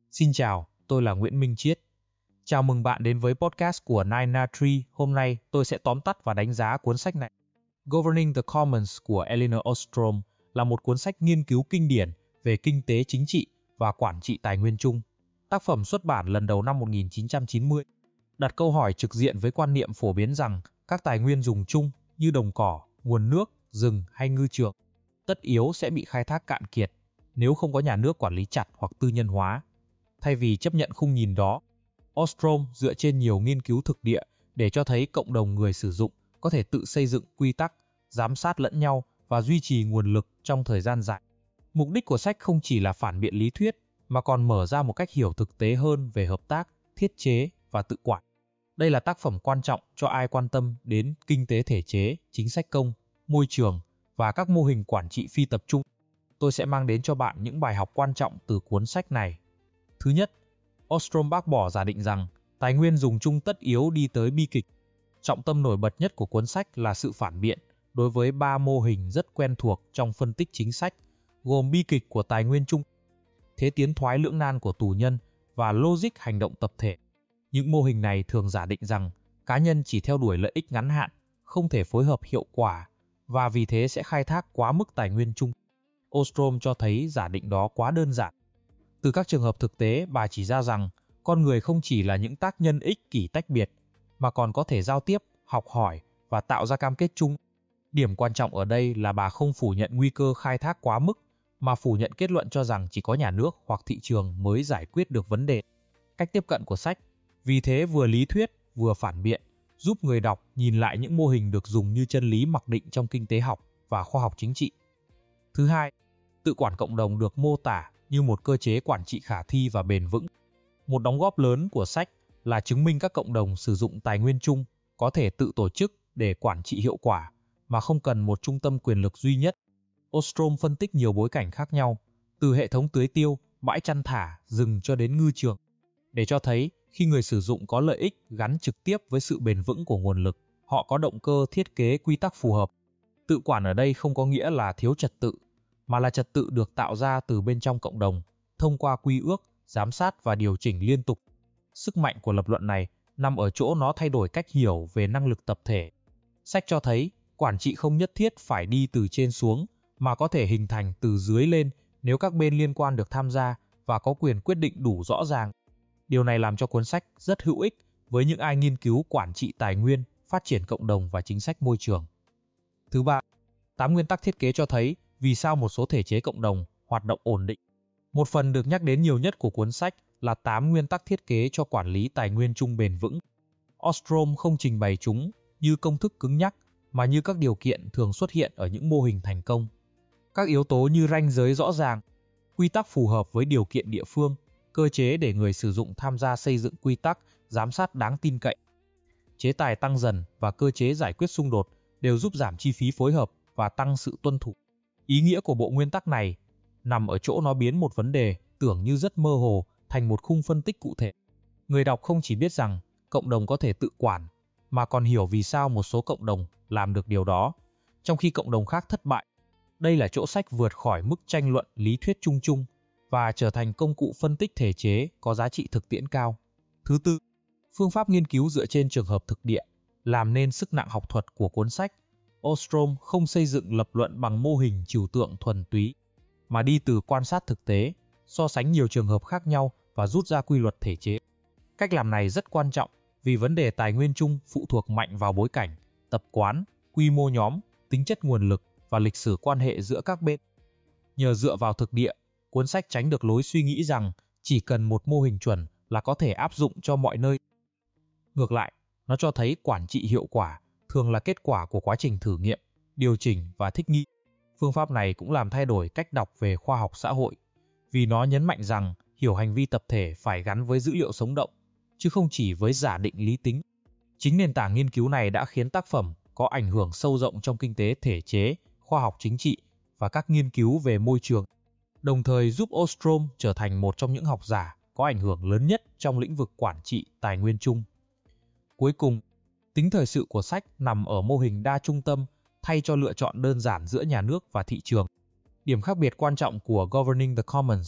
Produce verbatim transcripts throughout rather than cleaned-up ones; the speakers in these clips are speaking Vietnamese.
Xin chào, tôi là Nguyễn Minh Chiết. Chào mừng bạn đến với podcast của Nine Na Tree. Hôm nay tôi sẽ tóm tắt và đánh giá cuốn sách này. Governing the Commons của Elinor Ostrom là một cuốn sách nghiên cứu kinh điển về kinh tế chính trị và quản trị tài nguyên chung. Tác phẩm xuất bản lần đầu năm một nghìn chín trăm chín mươi, đặt câu hỏi trực diện với quan niệm phổ biến rằng các tài nguyên dùng chung như đồng cỏ, nguồn nước, rừng hay ngư trường tất yếu sẽ bị khai thác cạn kiệt nếu không có nhà nước quản lý chặt hoặc tư nhân hóa. Thay vì chấp nhận khung nhìn đó, Ostrom dựa trên nhiều nghiên cứu thực địa để cho thấy cộng đồng người sử dụng có thể tự xây dựng quy tắc, giám sát lẫn nhau và duy trì nguồn lực trong thời gian dài. Mục đích của sách không chỉ là phản biện lý thuyết, mà còn mở ra một cách hiểu thực tế hơn về hợp tác, thiết chế và tự quản. Đây là tác phẩm quan trọng cho ai quan tâm đến kinh tế thể chế, chính sách công, môi trường và các mô hình quản trị phi tập trung. Tôi sẽ mang đến cho bạn những bài học quan trọng từ cuốn sách này. Thứ nhất, Ostrom bác bỏ giả định rằng tài nguyên dùng chung tất yếu đi tới bi kịch. Trọng tâm nổi bật nhất của cuốn sách là sự phản biện đối với ba mô hình rất quen thuộc trong phân tích chính sách, gồm bi kịch của tài nguyên chung, thế tiến thoái lưỡng nan của tù nhân và logic hành động tập thể. Những mô hình này thường giả định rằng cá nhân chỉ theo đuổi lợi ích ngắn hạn, không thể phối hợp hiệu quả và vì thế sẽ khai thác quá mức tài nguyên chung. Ostrom cho thấy giả định đó quá đơn giản. Từ các trường hợp thực tế, bà chỉ ra rằng con người không chỉ là những tác nhân ích kỷ tách biệt, mà còn có thể giao tiếp, học hỏi và tạo ra cam kết chung. Điểm quan trọng ở đây là bà không phủ nhận nguy cơ khai thác quá mức, mà phủ nhận kết luận cho rằng chỉ có nhà nước hoặc thị trường mới giải quyết được vấn đề. Cách tiếp cận của sách, vì thế vừa lý thuyết, vừa phản biện, giúp người đọc nhìn lại những mô hình được dùng như chân lý mặc định trong kinh tế học và khoa học chính trị. Thứ hai, tự quản cộng đồng được mô tả như một cơ chế quản trị khả thi và bền vững. Một đóng góp lớn của sách là chứng minh các cộng đồng sử dụng tài nguyên chung có thể tự tổ chức để quản trị hiệu quả mà không cần một trung tâm quyền lực duy nhất. Ostrom phân tích nhiều bối cảnh khác nhau, từ hệ thống tưới tiêu, bãi chăn thả, rừng cho đến ngư trường, để cho thấy khi người sử dụng có lợi ích gắn trực tiếp với sự bền vững của nguồn lực, họ có động cơ thiết kế quy tắc phù hợp. Tự quản ở đây không có nghĩa là thiếu trật tự, mà là trật tự được tạo ra từ bên trong cộng đồng, thông qua quy ước, giám sát và điều chỉnh liên tục. Sức mạnh của lập luận này nằm ở chỗ nó thay đổi cách hiểu về năng lực tập thể. Sách cho thấy, quản trị không nhất thiết phải đi từ trên xuống, mà có thể hình thành từ dưới lên nếu các bên liên quan được tham gia và có quyền quyết định đủ rõ ràng. Điều này làm cho cuốn sách rất hữu ích với những ai nghiên cứu quản trị tài nguyên, phát triển cộng đồng và chính sách môi trường. Thứ ba, tám nguyên tắc thiết kế cho thấy vì sao một số thể chế cộng đồng hoạt động ổn định. Một phần được nhắc đến nhiều nhất của cuốn sách là tám nguyên tắc thiết kế cho quản lý tài nguyên chung bền vững. Ostrom không trình bày chúng như công thức cứng nhắc, mà như các điều kiện thường xuất hiện ở những mô hình thành công. Các yếu tố như ranh giới rõ ràng, quy tắc phù hợp với điều kiện địa phương, cơ chế để người sử dụng tham gia xây dựng quy tắc, giám sát đáng tin cậy, chế tài tăng dần và cơ chế giải quyết xung đột đều giúp giảm chi phí phối hợp và tăng sự tuân thủ. Ý nghĩa của bộ nguyên tắc này nằm ở chỗ nó biến một vấn đề tưởng như rất mơ hồ thành một khung phân tích cụ thể. Người đọc không chỉ biết rằng cộng đồng có thể tự quản, mà còn hiểu vì sao một số cộng đồng làm được điều đó, trong khi cộng đồng khác thất bại. Đây là chỗ sách vượt khỏi mức tranh luận lý thuyết chung chung và trở thành công cụ phân tích thể chế có giá trị thực tiễn cao. Thứ tư, phương pháp nghiên cứu dựa trên trường hợp thực địa làm nên sức nặng học thuật của cuốn sách. Ostrom không xây dựng lập luận bằng mô hình trừu tượng thuần túy, mà đi từ quan sát thực tế, so sánh nhiều trường hợp khác nhau và rút ra quy luật thể chế. Cách làm này rất quan trọng vì vấn đề tài nguyên chung phụ thuộc mạnh vào bối cảnh, tập quán, quy mô nhóm, tính chất nguồn lực và lịch sử quan hệ giữa các bên. Nhờ dựa vào thực địa, cuốn sách tránh được lối suy nghĩ rằng chỉ cần một mô hình chuẩn là có thể áp dụng cho mọi nơi. Ngược lại, nó cho thấy quản trị hiệu quả thường là kết quả của quá trình thử nghiệm, điều chỉnh và thích nghi. Phương pháp này cũng làm thay đổi cách đọc về khoa học xã hội, vì nó nhấn mạnh rằng hiểu hành vi tập thể phải gắn với dữ liệu sống động, chứ không chỉ với giả định lý tính. Chính nền tảng nghiên cứu này đã khiến tác phẩm có ảnh hưởng sâu rộng trong kinh tế thể chế, khoa học chính trị và các nghiên cứu về môi trường, đồng thời giúp Ostrom trở thành một trong những học giả có ảnh hưởng lớn nhất trong lĩnh vực quản trị tài nguyên chung. Cuối cùng, tính thời sự của sách nằm ở mô hình đa trung tâm thay cho lựa chọn đơn giản giữa nhà nước và thị trường. Điểm khác biệt quan trọng của Governing the Commons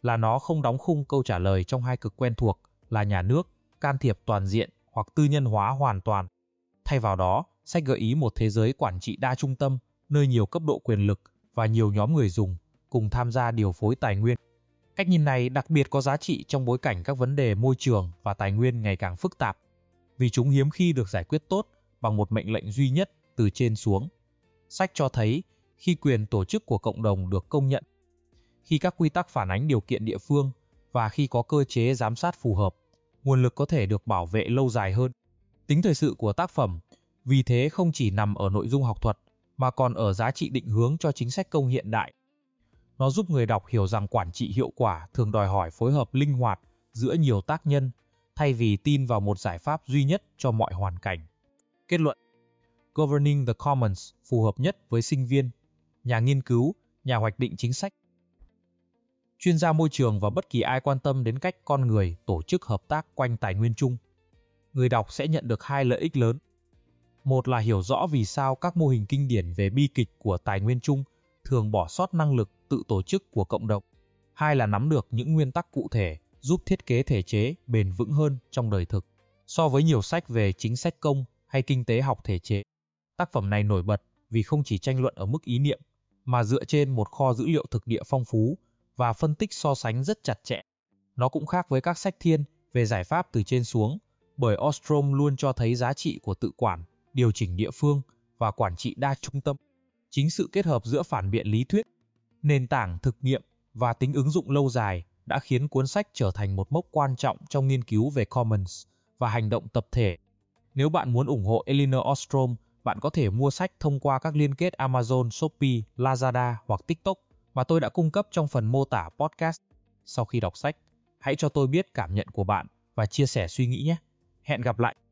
là nó không đóng khung câu trả lời trong hai cực quen thuộc là nhà nước, can thiệp toàn diện hoặc tư nhân hóa hoàn toàn. Thay vào đó, sách gợi ý một thế giới quản trị đa trung tâm, nơi nhiều cấp độ quyền lực và nhiều nhóm người dùng cùng tham gia điều phối tài nguyên. Cách nhìn này đặc biệt có giá trị trong bối cảnh các vấn đề môi trường và tài nguyên ngày càng phức tạp, vì chúng hiếm khi được giải quyết tốt bằng một mệnh lệnh duy nhất từ trên xuống. Sách cho thấy, khi quyền tổ chức của cộng đồng được công nhận, khi các quy tắc phản ánh điều kiện địa phương và khi có cơ chế giám sát phù hợp, nguồn lực có thể được bảo vệ lâu dài hơn. Tính thời sự của tác phẩm, vì thế không chỉ nằm ở nội dung học thuật, mà còn ở giá trị định hướng cho chính sách công hiện đại. Nó giúp người đọc hiểu rằng quản trị hiệu quả thường đòi hỏi phối hợp linh hoạt giữa nhiều tác nhân, thay vì tin vào một giải pháp duy nhất cho mọi hoàn cảnh. Kết luận: Governing the Commons phù hợp nhất với sinh viên, nhà nghiên cứu, nhà hoạch định chính sách, chuyên gia môi trường và bất kỳ ai quan tâm đến cách con người tổ chức hợp tác quanh tài nguyên chung. Người đọc sẽ nhận được hai lợi ích lớn. Một là hiểu rõ vì sao các mô hình kinh điển về bi kịch của tài nguyên chung thường bỏ sót năng lực tự tổ chức của cộng đồng. Hai là nắm được những nguyên tắc cụ thể giúp thiết kế thể chế bền vững hơn trong đời thực. So với nhiều sách về chính sách công hay kinh tế học thể chế, tác phẩm này nổi bật vì không chỉ tranh luận ở mức ý niệm, mà dựa trên một kho dữ liệu thực địa phong phú và phân tích so sánh rất chặt chẽ. Nó cũng khác với các sách thiên về giải pháp từ trên xuống, bởi Ostrom luôn cho thấy giá trị của tự quản, điều chỉnh địa phương và quản trị đa trung tâm. Chính sự kết hợp giữa phản biện lý thuyết, nền tảng thực nghiệm và tính ứng dụng lâu dài đã khiến cuốn sách trở thành một mốc quan trọng trong nghiên cứu về Commons và hành động tập thể. Nếu bạn muốn ủng hộ Elinor Ostrom, bạn có thể mua sách thông qua các liên kết Amazon, Shopee, Lazada hoặc TikTok mà tôi đã cung cấp trong phần mô tả podcast. Sau khi đọc sách, hãy cho tôi biết cảm nhận của bạn và chia sẻ suy nghĩ nhé. Hẹn gặp lại!